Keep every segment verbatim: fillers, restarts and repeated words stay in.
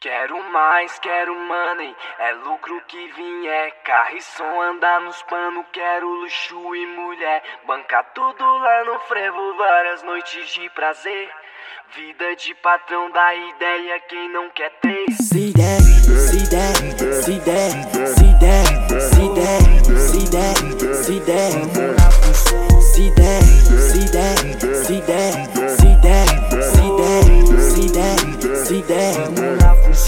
Quero mais, quero money, é lucro que vier. Carro e som, andar nos pano, quero luxo e mulher. Bancar tudo lá no frevo, várias noites de prazer. Vida de patrão dá ideia, quem não quer ter. See that, see that, see that, see that, see that, see that, see that, see that, see that, see that, see that, see that, see that.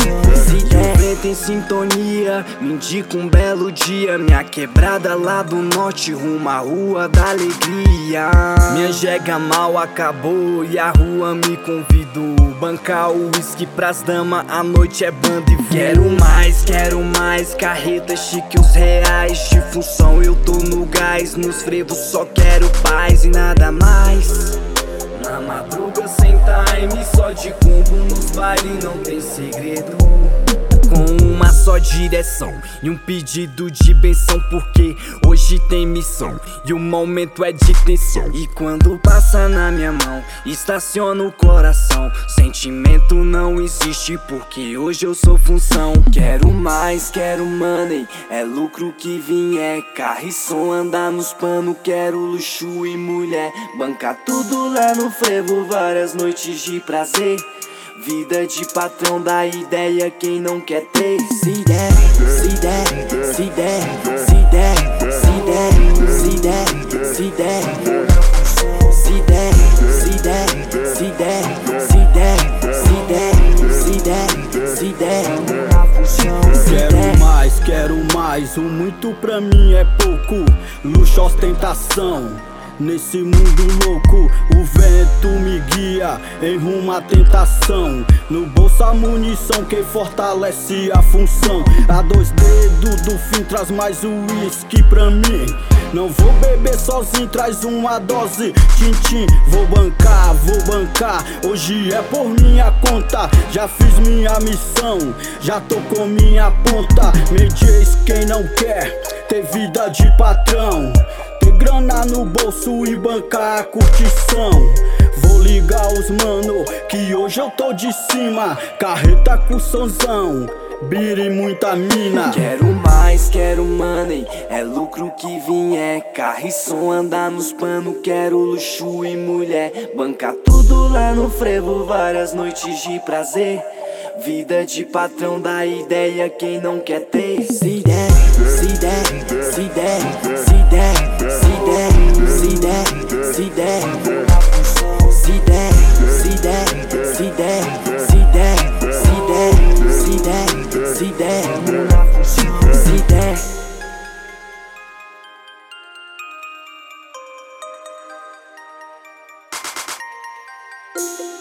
O vento em sintonia me indica um belo dia. Minha quebrada lá do norte rumo à rua da alegria. Minha jega mal acabou e a rua me convidou. Bancar o uísque pras damas, a noite é banda e voo. Quero mais, quero mais, carreta chique os reais. De função eu tô no gás, nos frevos só quero paz e nada mais. Na madruga sem time, só de combo nos bailes não tem segredo. Com uma só direção e um pedido de benção, porque hoje tem missão e o momento é de tensão. E quando passa na minha mão, estaciona o coração. Sentimento não existe, porque hoje eu sou função. Quero mais, quero money, é lucro que vier. Carro e som, andar nos pano, quero luxo e mulher. Bancar tudo lá no frevo, várias noites de prazer. Vida de patrão dá ideia, quem não quer ter. See that, see that, see that, see that, see that, see that, see that, see that, see that, see that, see that, see that, see that. Quero mais, quero mais, o muito pra mim é pouco. Luxo, ostentação. Nesse mundo louco, o vento me guia em rumo à tentação. No bolso a munição que fortalece a função. A dois dedos do fim traz mais uísque pra mim. Não vou beber sozinho, traz uma dose, tintim. Vou bancar, vou bancar, hoje é por minha conta. Já fiz minha missão, já tô com minha ponta. Me diz quem não quer ter vida de patrão, grana no bolso e bancar a curtição. Vou ligar os mano, que hoje eu tô de cima. Carreta com sonzão, bira e muita mina. Quero mais, quero money, é lucro que vier. Carro e som, andar nos pano, quero luxo e mulher. Bancar tudo lá no frevo, várias noites de prazer. Vida de patrão dá ideia, quem não quer ter. See that, see that, see that, see that, see that, see that, see that, see that, see that, see that, see that, see that, see that, see that. Thank you.